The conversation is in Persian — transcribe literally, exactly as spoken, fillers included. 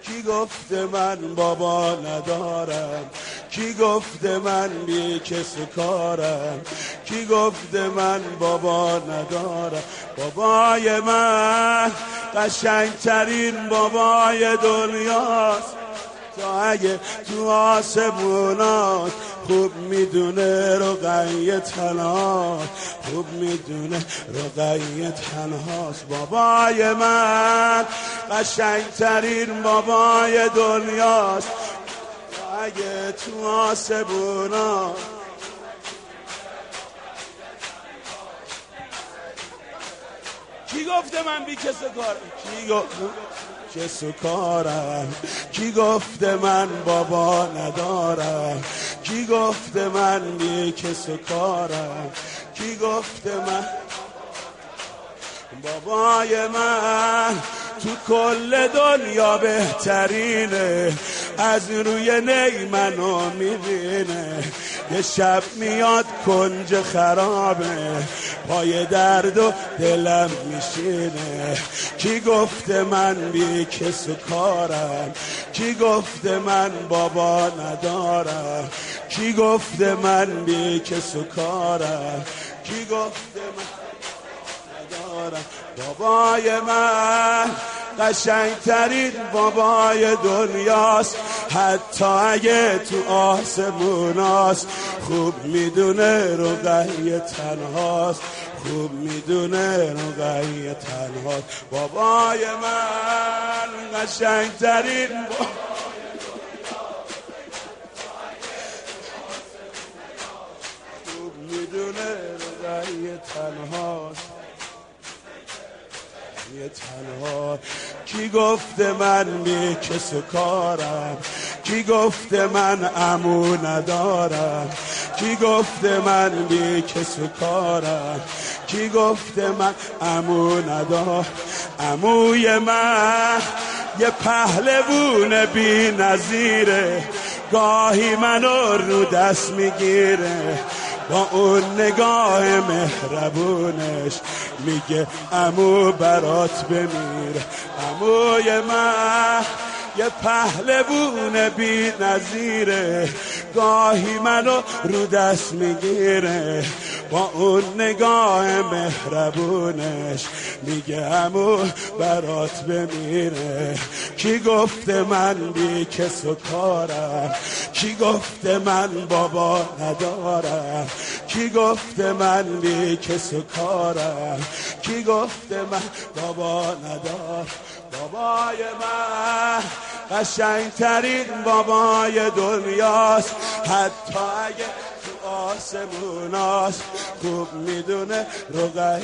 کی گفته من بابا ندارم؟ کی گفته من بی کس و کارم؟ کی گفته من بابا ندارم؟ بابای من قشنگترین بابای دنیاست، تا اگه تو آسمونات خوب میدونه رقیه تنهاست، خوب میدونه رقیه تنهاست. بابای من قشنگترین بابای دنیاست، تا اگه تو آسمونات کی گفته من بی کس و کارم؟ کی گفته کس و کارم؟ کی گفته من بابا ندارم؟ کی گفته من بی کس و کارم؟ کی گفته من بابای من تو کل دنیا بهترینه، از روی نی منو میبینه، یه شب میاد کنج خرابه، پای درد و دلم میشینه. کی گفته من بی کس و کارم؟ کی گفته من بابا ندارم؟ کی گفته من بی کس و کارم؟ کی گفته من ندارم؟ بابای من قشنگترین بابای دنیاست، حتی اگه تو آسموناست، خوب میدونه رقیه تنهاست، خوب میدونه رقیه تنهاست. بابای من قشنگترین بابای خوب میدونه رقیه تنهاست، یه تنها. کی گفته من بی کس و کارم؟ کی گفته من عمو ندارم؟ کی گفته من بی کس و کارم؟ کی گفته من عمو ندارم؟ عموی من یه پهلوون بی نظیره، گاهی منو رو دست میگیره، با اون نگاه مهربونش میگه عمو برات بمیره. عموی من یه پهلوون بی نظیره، گاهی منو رو دست میگیره، با اون نگاه مهربونش میگه عمو برات بمیره. کی گفته من بی کس و کارم؟ کی گفته من بابا ندارم؟ کی گفته من بی کس و کارم؟ کی گفته من بابا ندارم؟ بابای من قشنگترین بابای دنیاست، حتی اگه تو آسموناست، خوب میدونه رقیه